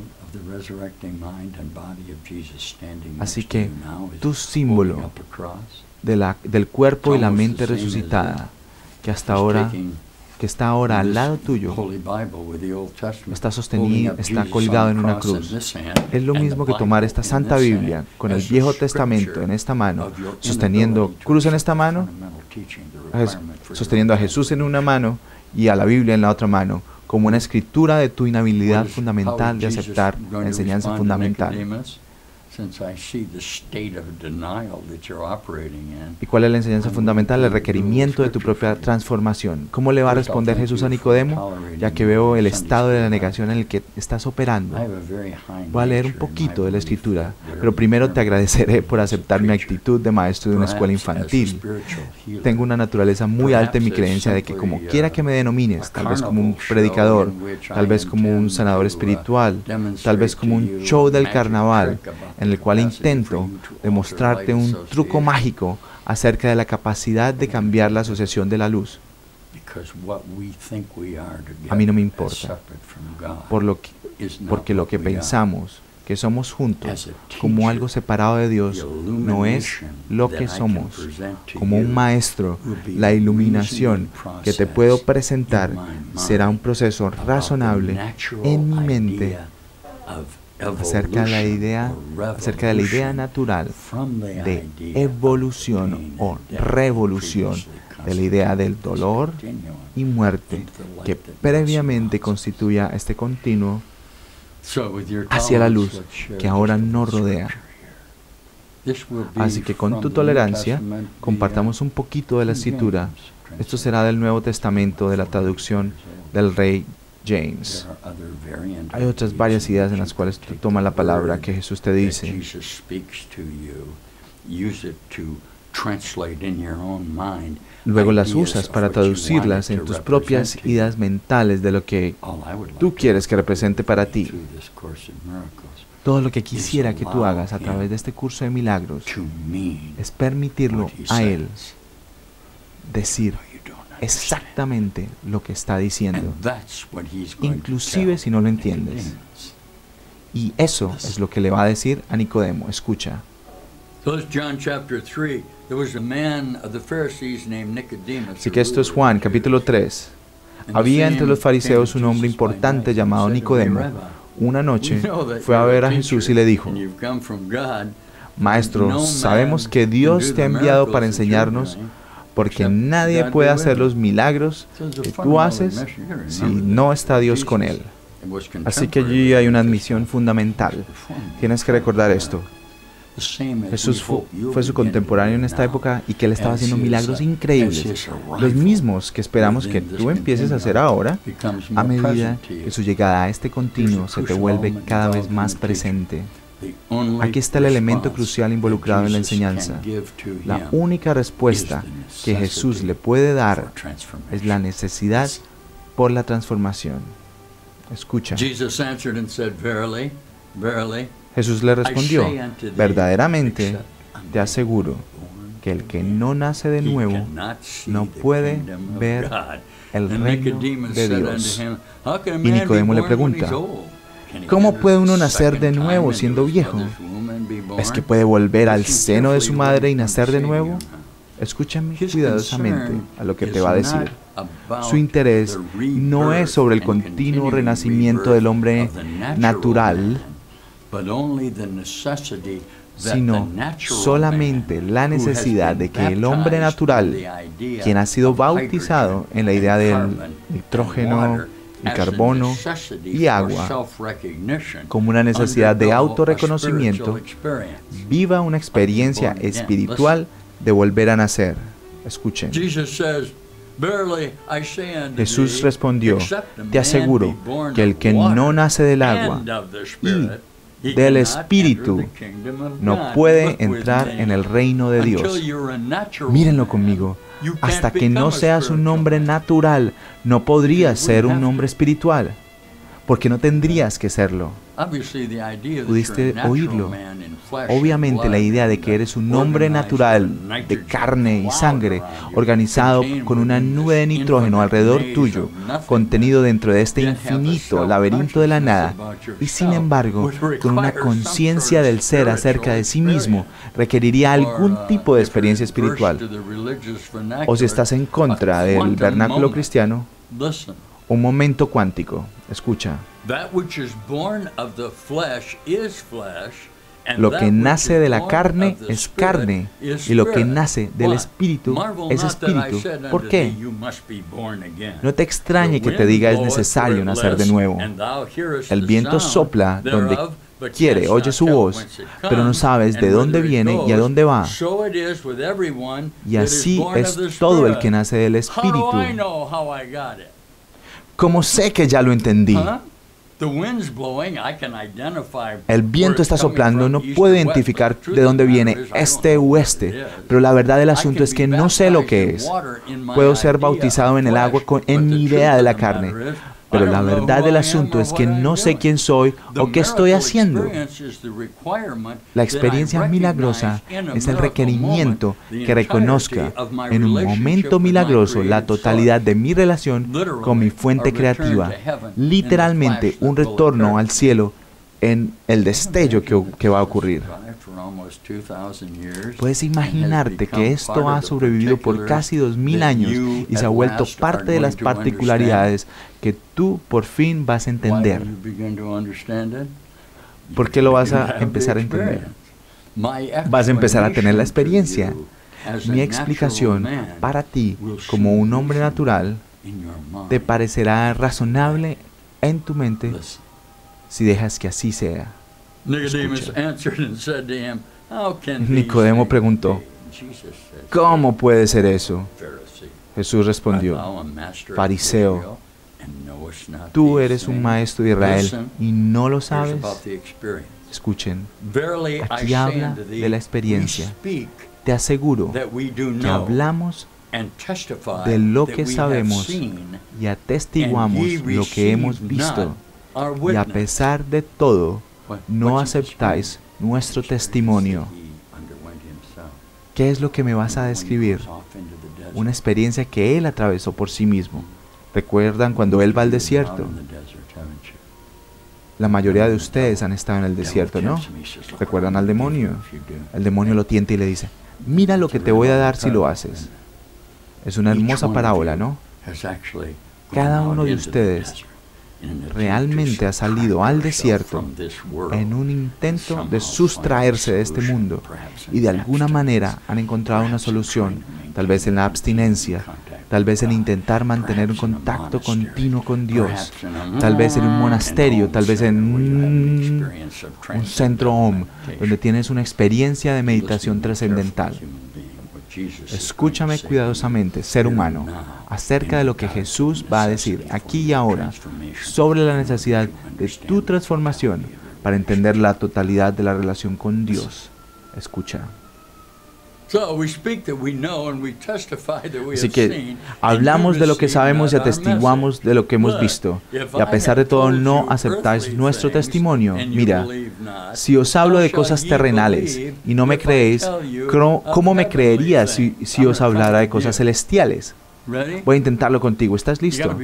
Así que tu símbolo del cuerpo y la mente resucitada, que está ahora al lado tuyo, está colgado en una cruz. Es lo mismo que tomar esta Santa Biblia con el Viejo Testamento en esta mano, sosteniendo cruz en esta mano, sosteniendo a Jesús en una mano y a la Biblia en la otra mano, como una escritura de tu inhabilidad fundamental de aceptar la enseñanza fundamental. ¿Y cuál es la enseñanza fundamental? El requerimiento de tu propia transformación. ¿Cómo le va a responder Jesús a Nicodemo? Ya que veo el estado de la negación en el que estás operando. Voy a leer un poquito de la Escritura, pero primero te agradeceré por aceptar mi actitud de maestro de una escuela infantil. Tengo una naturaleza muy alta en mi creencia de que como quiera que me denomines, tal vez como un predicador, tal vez como un sanador espiritual, tal vez como un show del carnaval, en el cual intento demostrarte un truco mágico acerca de la capacidad de cambiar la asociación de la luz. A mí no me importa, porque lo que pensamos que somos juntos como algo separado de Dios no es lo que somos. Como un maestro, la iluminación que te puedo presentar será un proceso razonable en mi mente acerca de la idea natural de evolución o revolución de la idea del dolor y muerte que previamente constituía este continuo hacia la luz que ahora nos rodea. Así que con tu tolerancia compartamos un poquito de la escritura. Esto será del Nuevo Testamento, de la traducción del Rey James. Hay otras varias ideas en las cuales tú tomas la palabra que Jesús te dice. Luego las usas para traducirlas en tus propias ideas mentales de lo que tú quieres que represente para ti. Todo lo que quisiera que tú hagas a través de este curso de milagros es permitirlo a Él decir exactamente lo que está diciendo, inclusive si no lo entiendes. Y eso es lo que le va a decir a Nicodemo. Escucha. Así que esto es Juan, capítulo 3. Había entre los fariseos un hombre importante llamado Nicodemo. Una noche fue a ver a Jesús y le dijo: Maestro, sabemos que Dios te ha enviado para enseñarnos, porque nadie puede hacer los milagros que tú haces si no está Dios con él. Así que allí hay una admisión fundamental. Tienes que recordar esto. Jesús fue su contemporáneo en esta época y que Él estaba haciendo milagros increíbles, los mismos que esperamos que tú empieces a hacer ahora, a medida que su llegada a este continuo se te vuelve cada vez más presente. Aquí está el elemento crucial involucrado en la enseñanza. La única respuesta que Jesús le puede dar es la necesidad por la transformación. Escucha. Jesús le respondió: verdaderamente te aseguro que el que no nace de nuevo no puede ver el reino de Dios. Y Nicodemo le pregunta: ¿cómo puede uno nacer de nuevo siendo viejo? ¿Es que puede volver al seno de su madre y nacer de nuevo? Escúchame cuidadosamente a lo que te va a decir. Su interés no es sobre el continuo renacimiento del hombre natural, sino solamente la necesidad de que el hombre natural, quien ha sido bautizado en la idea del nitrógeno, el carbono y agua, como una necesidad de autorreconocimiento, viva una experiencia espiritual de volver a nacer. Escuchen. Jesús respondió: te aseguro que el que no nace del agua y del Espíritu no puede entrar en el reino de Dios. Mírenlo conmigo. Hasta que no seas un hombre natural, no podrías ser un hombre espiritual, porque no tendrías que serlo. Pudiste oírlo. Obviamente la idea de que eres un hombre natural, de carne y sangre, organizado con una nube de nitrógeno alrededor tuyo, contenido dentro de este infinito laberinto de la nada, y sin embargo, con una conciencia del ser acerca de sí mismo, requeriría algún tipo de experiencia espiritual. O si estás en contra del vernáculo cristiano, un momento cuántico. Escucha. Lo que nace de la carne es carne, y lo que nace del espíritu es espíritu. ¿Por qué? No te extrañe que te diga es necesario nacer de nuevo. El viento sopla donde quiere, oye su voz, pero no sabes de dónde viene y a dónde va. Y así es todo el que nace del espíritu. ¿Cómo sé que ya lo entendí? El viento está soplando, no puedo identificar de dónde viene, este u este, pero la verdad del asunto es que no sé lo que es. Puedo ser bautizado en el agua en mi idea de la carne, pero la verdad del asunto es que no sé quién soy o qué estoy haciendo. La experiencia milagrosa es el requerimiento que reconozca en un momento milagroso la totalidad de mi relación con mi fuente creativa, literalmente un retorno al cielo en el destello que va a ocurrir. Puedes imaginarte que esto ha sobrevivido por casi 2000 años y se ha vuelto parte de las particularidades que tú por fin vas a entender. ¿Por qué lo vas a empezar a entender? Vas a empezar a tener la experiencia. Mi explicación para ti como un hombre natural te parecerá razonable en tu mente si dejas que así sea. Nicodemo preguntó, ¿cómo puede ser eso? Jesús respondió, fariseo, tú eres un maestro de Israel y no lo sabes. Escuchen, aquí habla de la experiencia. Te aseguro que hablamos de lo que sabemos y atestiguamos lo que hemos visto. Y a pesar de todo, no aceptáis nuestro testimonio. ¿Qué es lo que me vas a describir? Una experiencia que Él atravesó por sí mismo. ¿Recuerdan cuando Él va al desierto? La mayoría de ustedes han estado en el desierto, ¿no? ¿Recuerdan al demonio? El demonio lo tienta y le dice, mira lo que te voy a dar si lo haces. Es una hermosa parábola, ¿no? Cada uno de ustedes realmente ha salido al desierto en un intento de sustraerse de este mundo y de alguna manera han encontrado una solución, tal vez en la abstinencia, tal vez en intentar mantener un contacto continuo con Dios, tal vez en un monasterio, tal vez en un centro OM, donde tienes una experiencia de meditación trascendental. Escúchame cuidadosamente, ser humano, acerca de lo que Jesús va a decir aquí y ahora sobre la necesidad de tu transformación para entender la totalidad de la relación con Dios. Escucha. Así que hablamos de lo que sabemos y atestiguamos de lo que hemos visto. Y a pesar de todo no aceptáis nuestro testimonio. Mira, si os hablo de cosas terrenales y no me creéis, ¿cómo me creerías si os hablara de cosas celestiales? Voy a intentarlo contigo. ¿Estás listo?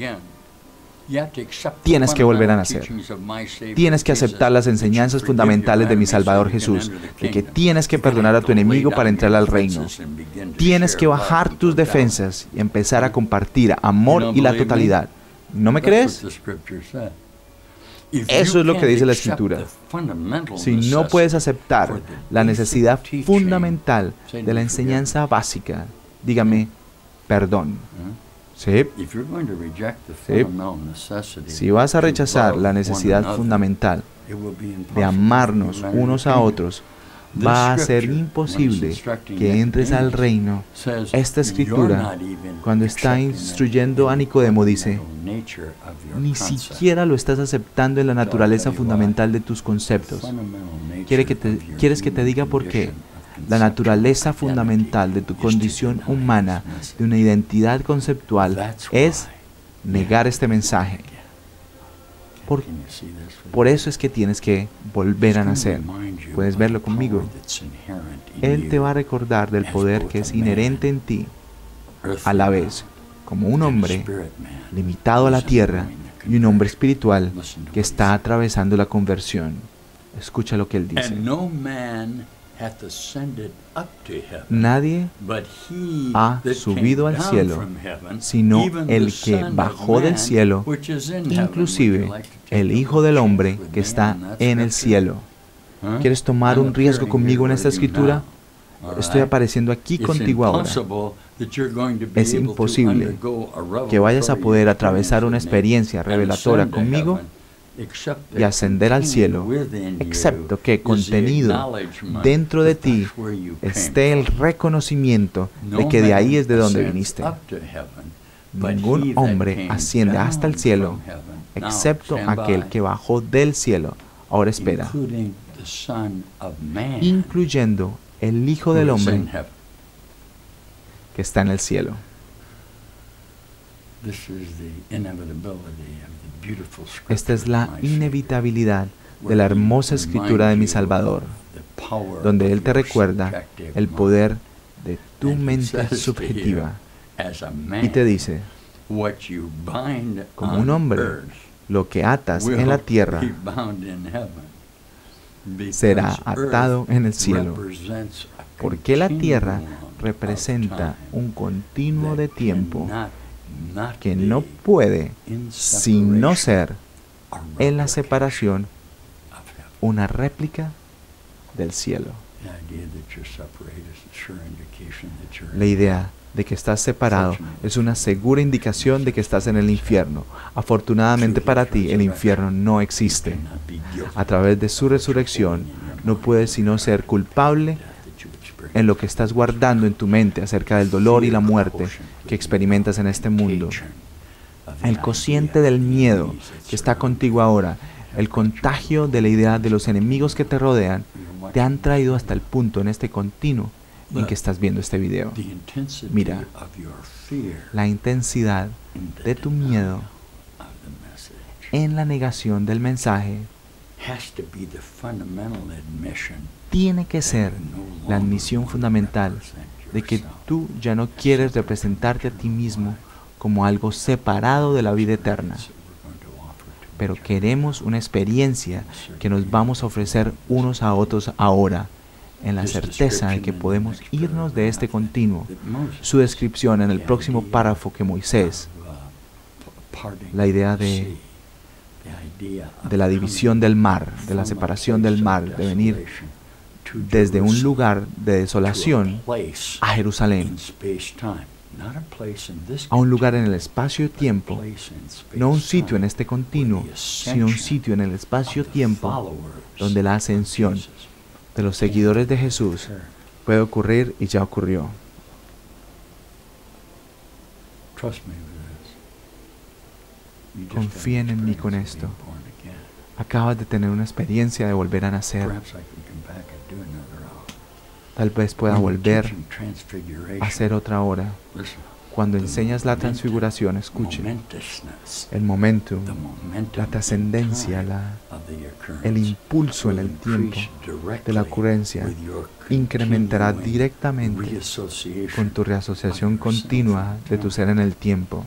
Tienes que volver a nacer. Tienes que aceptar las enseñanzas fundamentales de mi Salvador Jesús, de que tienes que perdonar a tu enemigo para entrar al reino. Tienes que bajar tus defensas y empezar a compartir amor y la totalidad. ¿No me crees? Eso es lo que dice la Escritura. Si no puedes aceptar la necesidad fundamental de la enseñanza básica, dígame, perdón. Sí. Sí. Si vas a rechazar la necesidad fundamental de amarnos unos a otros, va a ser imposible que entres al reino. Esta escritura, cuando está instruyendo a Nicodemo, dice, ni siquiera lo estás aceptando en la naturaleza fundamental de tus conceptos. ¿Quieres que te diga por qué? La naturaleza fundamental de tu condición humana, de una identidad conceptual, es negar este mensaje. Por eso es que tienes que volver a nacer. Puedes verlo conmigo. Él te va a recordar del poder que es inherente en ti, a la vez como un hombre limitado a la tierra y un hombre espiritual que está atravesando la conversión. Escucha lo que él dice. Nadie ha subido al cielo, sino el que bajó del cielo, inclusive el Hijo del Hombre que está en el cielo. ¿Quieres tomar un riesgo conmigo en esta escritura? Estoy apareciendo aquí contigo ahora. Es imposible que vayas a poder atravesar una experiencia revelatoria conmigo y ascender al cielo, excepto que contenido dentro de ti esté el reconocimiento de que de ahí es de donde viniste. Ningún hombre asciende hasta el cielo, excepto aquel que bajó del cielo. Ahora espera, incluyendo el Hijo del Hombre que está en el cielo. Esta es la inevitabilidad de la hermosa escritura de mi Salvador, donde Él te recuerda el poder de tu mente subjetiva y te dice, como un hombre, lo que atas en la tierra será atado en el cielo, porque la tierra representa un continuo de tiempo que no puede sino ser en la separación una réplica del cielo. La idea de que estás separado es una segura indicación de que estás en el infierno. Afortunadamente para ti, el infierno no existe. A través de su resurrección, no puedes sino ser culpable en lo que estás guardando en tu mente acerca del dolor y la muerte que experimentas en este mundo. El cociente del miedo que está contigo ahora, el contagio de la idea de los enemigos que te rodean, te han traído hasta el punto en este continuo en que estás viendo este video. Mira, la intensidad de tu miedo en la negación del mensaje tiene que ser la admisión fundamental de que tú ya no quieres representarte a ti mismo como algo separado de la vida eterna, pero queremos una experiencia que nos vamos a ofrecer unos a otros ahora, en la certeza de que podemos irnos de este continuo. Su descripción en el próximo párrafo que Moisés, la idea de la división del mar, de la separación del mar, de venir desde un lugar de desolación a Jerusalén, a un lugar en el espacio-tiempo, no un sitio en este continuo, sino un sitio en el espacio-tiempo donde la ascensión de los seguidores de Jesús puede ocurrir y ya ocurrió. Confíen en mí con esto. Acabas de tener una experiencia de volver a nacer. Tal vez pueda volver a hacer otra hora. Cuando enseñas la transfiguración, escuche, el momentum, la trascendencia, el impulso en el tiempo de la ocurrencia incrementará directamente con tu reasociación continua de tu ser en el tiempo.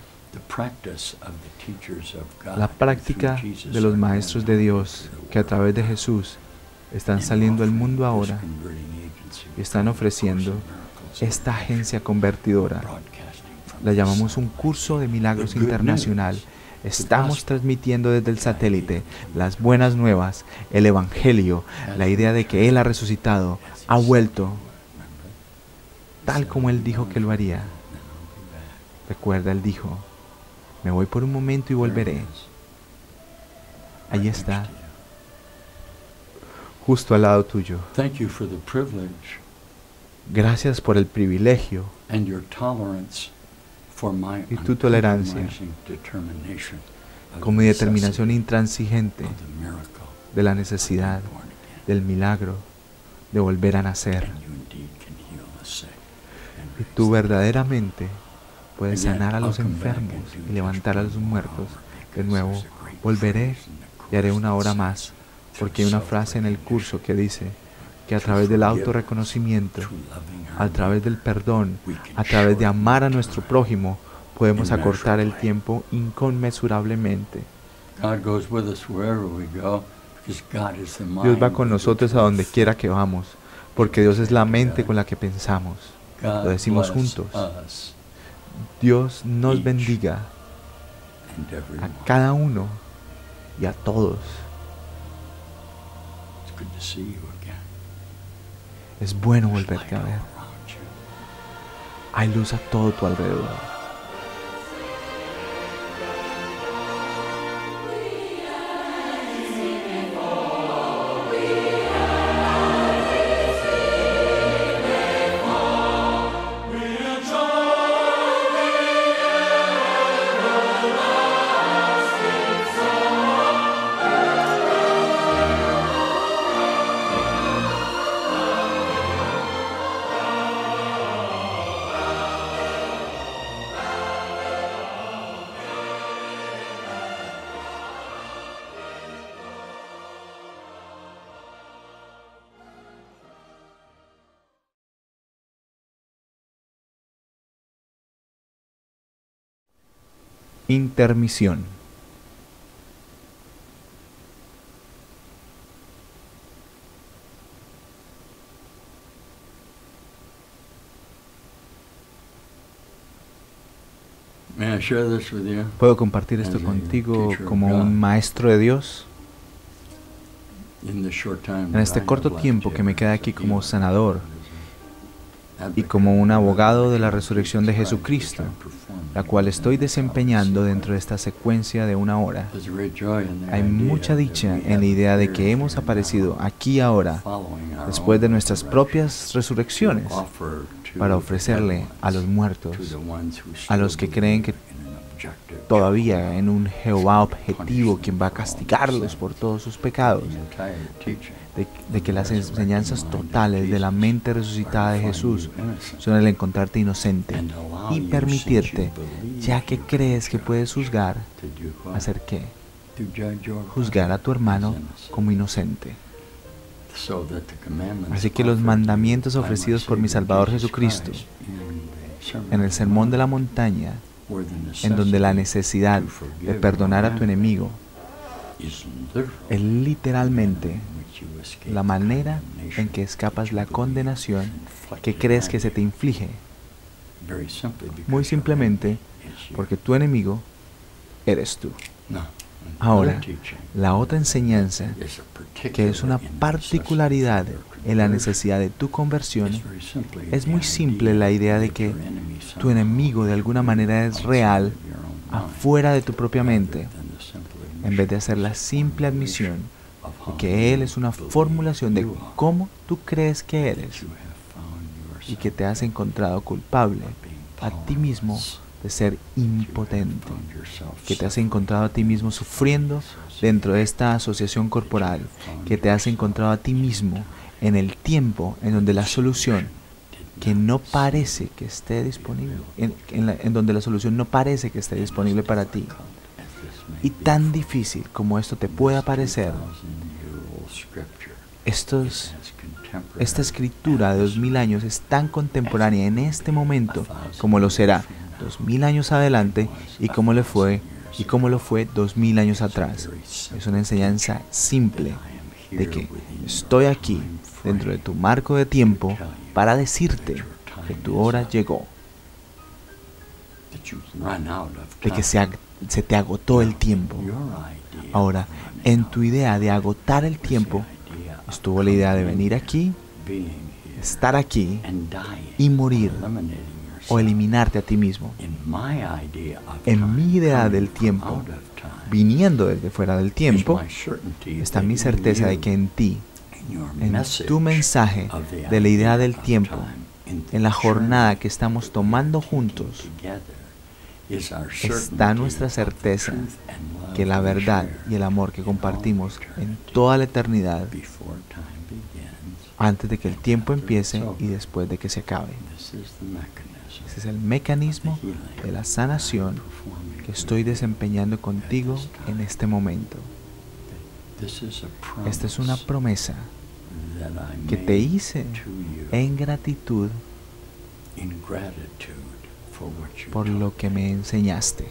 La práctica de los maestros de Dios que a través de Jesús están saliendo al mundo ahora y están ofreciendo esta agencia convertidora. La llamamos un curso de milagros internacional. Estamos transmitiendo desde el satélite las buenas nuevas, el evangelio, la idea de que Él ha resucitado, ha vuelto, tal como Él dijo que lo haría. Recuerda, Él dijo, me voy por un momento y volveré. Ahí está. justo al lado tuyo. Thank you for the privilege Gracias por el privilegio and your tolerance for my y tu tolerancia uncompromising determination of con mi the determinación necessity intransigente of the miracle de la of necesidad being born again. del milagro de volver a nacer. And you indeed can heal the sick and Y raise tú the verdaderamente puedes And yet, sanar a los I'll come back enfermos and do y levantar a just los one more muertos. hour, De because nuevo, there's a great volveré phrase in the y haré course una that hora says, más, through porque hay una frase en el curso que dice que a through través del forgiveness, autorreconocimiento, through loving our a través del neighbor, perdón, we can a través de shorten amar a the nuestro time prójimo, podemos acortar el immeasurably. tiempo inconmensurablemente. God goes with us wherever we go, because God is the mind Dios va con with nosotros which a we donde think. quiera que vamos, porque Dios es la mente con la que pensamos. God Lo decimos bless juntos. us Dios nos Each bendiga and everyone. a cada uno y a todos. It's good to see you again. Es bueno There's volverte a light all ver. around you. Hay luz a todo tu alrededor. Intermisión. May I share this with you? ¿Puedo compartir esto As a contigo teacher of como God. un maestro de Dios? In the short time En that este I corto have left tiempo que me here queda as a aquí como healer, sanador as y an como un advocate abogado de la of resurrección de Jesus Christ, Jesucristo, which I perform la cual estoy in this desempeñando hour dentro de esta secuencia de una hora. sequence. There's great joy in the Hay idea mucha that dicha we en la have idea de appeared que hemos here now, aparecido aquí ahora, following our después de own nuestras resurrection, propias to resurrecciones, offer to para the ofrecerle dead a los ones, muertos, to the ones who a los still que creen que believe in an objective todavía en un Jehová objetivo quien va a castigarlos por todos sus pecados, the entire teaching de que las enseñanzas totales de la mente resucitada de Jesús son el encontrarte inocente and allow y you, permitirte, since you believe ya que you crees can que judge, puedes juzgar, to do what? ¿hacer qué? To judge your Juzgar a tu hermano brother as innocent. como inocente. So that the commandments Así que los offered mandamientos by my ofrecidos por mi Savior Salvador Jesus Jesucristo Christ in the Sermon en el on the Sermón de la Mount Montaña, were the en donde la necessity necesidad to forgive de perdonar a tu your enemigo is literally es literalmente in which you escape la the manera condemnation en que escapas that la you believe condenación is inflicted que crees on que se you. te inflige, Very simply because muy your simplemente enemy is you. porque tu enemigo eres tú. No. Ahora, Another teaching la otra enseñanza, is a que es una particular particularidad necessity for en la conversion. necesidad de tu conversión, It's very simply es the muy simple la idea de que that your enemy tu somehow enemigo de alguna manera es outside real of your own mind, afuera de tu propia rather mente, than the simple en vez de hacer la admission simple admisión of de how que Él you es una believe formulación de you are, cómo tú crees que that eres you have found y yourself que te has encontrado culpable being a ti mismo powerless, de ser that you have impotente, found yourself que te has suffering encontrado a ti mismo sufriendo dentro de esta asociación corporal, que te has encontrado a ti mismo en el tiempo en donde la solución que no parece que esté disponible, en donde la solución no parece que esté disponible para ti. Y tan difícil como esto te pueda parecer, esta escritura de 2000 años es tan contemporánea en este momento como lo será 2000 años adelante y como lo fue 2000 años atrás. Es una enseñanza simple de que estoy aquí dentro de tu marco de tiempo para decirte que tu hora llegó, de que se te agotó el tiempo. Ahora, en tu idea de agotar el tiempo, estuvo la idea de venir aquí, estar aquí y morir o eliminarte a ti mismo. En mi idea del tiempo, viniendo desde fuera del tiempo, está mi certeza de que en ti en tu mensaje de la idea del tiempo, en la jornada que estamos tomando juntos, está nuestra certeza que la verdad y el amor que compartimos en toda la eternidad, antes de que el tiempo empiece y después de que se acabe. Ese es el mecanismo de la sanación que estoy desempeñando contigo en este momento. Esta es una promesa que te hice en gratitud por lo que me enseñaste.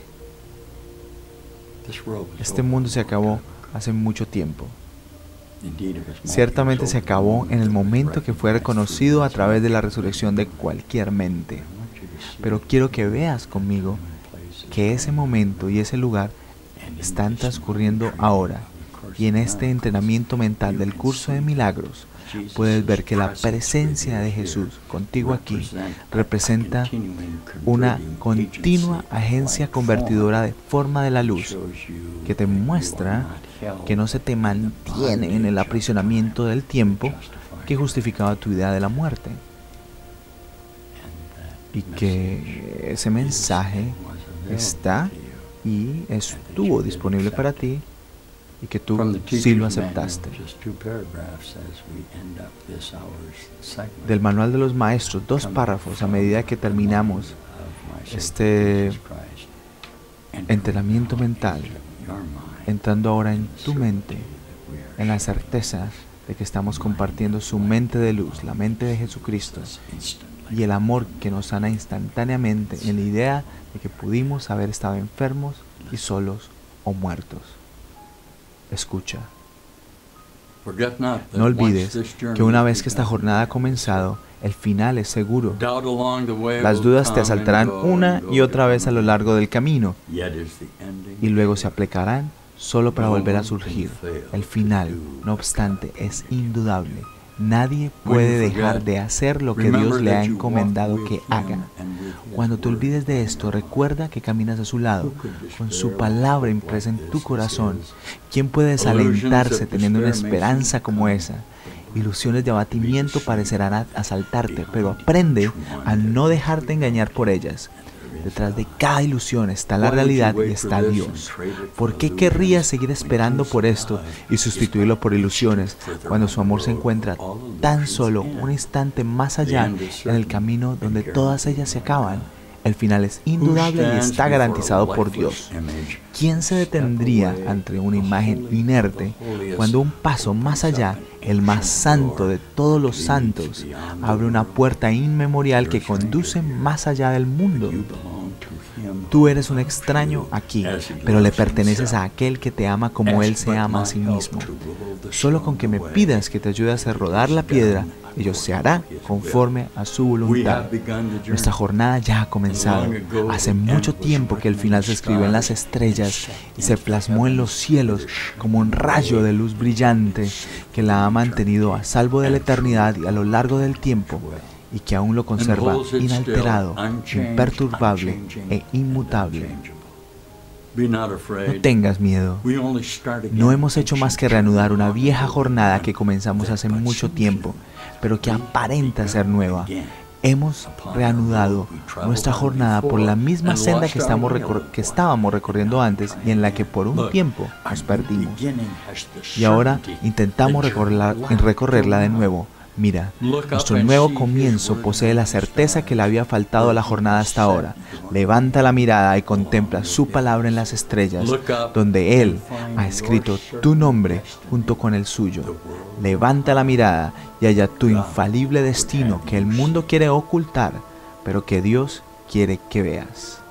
Este mundo se acabó hace mucho tiempo. Ciertamente se acabó en el momento que fue reconocido a través de la resurrección de cualquier mente. Pero quiero que veas conmigo que ese momento y ese lugar están transcurriendo ahora. Y en este entrenamiento mental del curso de milagros, puedes ver que la presencia de Jesús contigo aquí representa una continua agencia convertidora de forma de la luz, que te muestra que no se te mantiene en el aprisionamiento del tiempo que justificaba tu idea de la muerte. Y que ese mensaje está y estuvo disponible para ti, y que tú sí lo aceptaste. Del manual de los maestros, 2 párrafos a medida que terminamos este entrenamiento mental, entrando ahora en tu mente, en la certeza de que estamos compartiendo su mente de luz, la mente de Jesucristo, y el amor que nos sana instantáneamente en la idea de que pudimos haber estado enfermos y solos o muertos. Escucha. No olvides que una vez que esta jornada ha comenzado, el final es seguro. Las dudas te asaltarán una y otra vez a lo largo del camino, y luego se aplicarán solo para volver a surgir. El final, no obstante, es indudable. Nadie puede dejar de hacer lo que Dios le ha encomendado que haga. Cuando te olvides de esto, recuerda que caminas a su lado, con su palabra impresa en tu corazón. ¿Quién puede desalentarse teniendo una esperanza como esa? Ilusiones de abatimiento parecerán asaltarte, pero aprende a no dejarte engañar por ellas. Detrás de cada ilusión está la realidad y está Dios. ¿Por qué querrías seguir esperando por esto y sustituirlo por ilusiones cuando su amor se encuentra tan solo un instante más allá en el camino donde todas ellas se acaban? El final es indudable y está garantizado por Dios. ¿Quién se detendría ante una imagen inerte cuando un paso más allá, el más santo de todos los santos, abre una puerta inmemorial que conduce más allá del mundo? Tú eres un extraño aquí, pero le perteneces a aquel que te ama como Él se ama a sí mismo. Solo con que me pidas que te ayude a hacer rodar la piedra, ello se hará conforme a su voluntad. Nuestra jornada ya ha comenzado. Hace mucho tiempo que el final se escribió en las estrellas y se plasmó en los cielos como un rayo de luz brillante que la ha mantenido a salvo de la eternidad y a lo largo del tiempo, y que aún lo conserva inalterado, imperturbable e inmutable. No tengas miedo. No hemos hecho más que reanudar una vieja jornada que comenzamos hace mucho tiempo, pero que aparenta ser nueva. Hemos reanudado nuestra jornada por la misma senda que estábamos recorriendo antes y en la que por un tiempo nos perdimos. Y ahora intentamos recorrerla de nuevo. Mira, nuestro nuevo comienzo posee la certeza que le había faltado a la jornada hasta ahora. Levanta la mirada y contempla su palabra en las estrellas, donde Él ha escrito tu nombre junto con el suyo. Levanta la mirada y halla tu infalible destino que el mundo quiere ocultar, pero que Dios quiere que veas.